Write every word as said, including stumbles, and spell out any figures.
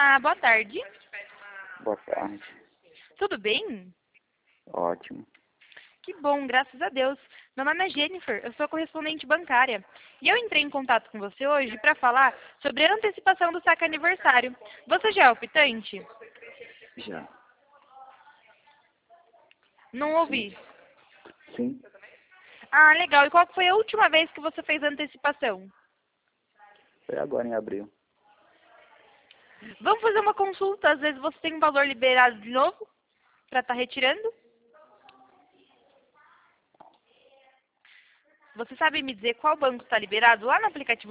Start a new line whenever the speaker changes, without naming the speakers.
Olá, boa tarde.
Boa tarde.
Tudo bem?
Ótimo.
Que bom, graças a Deus. Meu nome é Jennifer, eu sou correspondente bancária. E eu entrei em contato com você hoje para falar sobre a antecipação do saque aniversário. Você já é optante?
Já.
Não ouvi.
Sim.
Ah, legal. E qual foi a última vez que você fez a antecipação?
Foi agora em abril.
Vamos fazer uma consulta, às vezes você tem um valor liberado de novo para estar retirando? Você sabe me dizer qual banco está liberado lá no aplicativo